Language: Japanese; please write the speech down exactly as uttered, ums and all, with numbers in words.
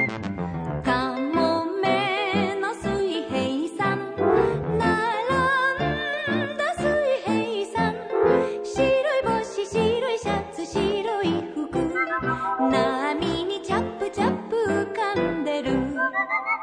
カモメの水平さん、並んだ水平さん、白い帽子白いシャツ白い服、波にチャップチャップ浮かんでる。